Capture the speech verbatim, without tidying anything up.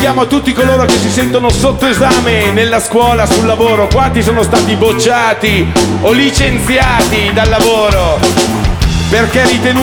dedichiamo a tutti coloro che si sentono sotto esame nella scuola, sul lavoro. Quanti sono stati bocciati o licenziati dal lavoro perché ritenuti